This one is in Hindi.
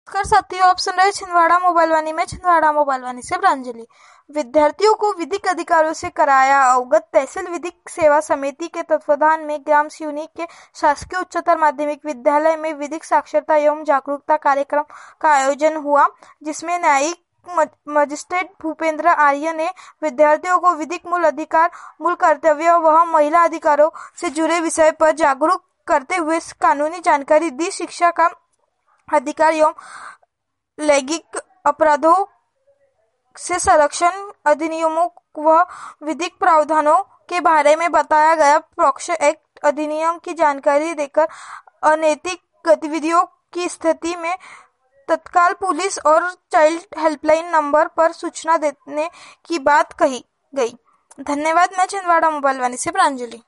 नमस्कार साथियों, आप सुन रहे छिंदवाड़ा मोबाइल वाणी में छिंदवाड़ा मोबाइल वाणी से प्रांजलि। विद्यार्थियों को विधिक अधिकारों से कराया अवगत। तहसील विधिक सेवा समिति के तत्वाधान में ग्राम सिवनी के शासकीय उच्चतर माध्यमिक विद्यालय में विधिक साक्षरता एवं जागरूकता कार्यक्रम का आयोजन हुआ, जिसमें न्यायिक मजिस्ट्रेट भूपेंद्र आर्य ने विद्यार्थियों को विधिक मूल अधिकार, मूल कर्तव्य व महिला अधिकारों से जुड़े विषय पर जागरूक करते हुए कानूनी जानकारी दी। शिक्षा का अधिकार एवं लैंगिक अपराधों से संरक्षण अधिनियमों व विधिक प्रावधानों के बारे में बताया गया। पॉक्सो एक्ट अधिनियम की जानकारी देकर अनैतिक गतिविधियों की स्थिति में तत्काल पुलिस और चाइल्ड हेल्पलाइन नंबर पर सूचना देने की बात कही गई। धन्यवाद। मैं छिंदवाड़ा मोबाइल वाणी से प्रांजलि।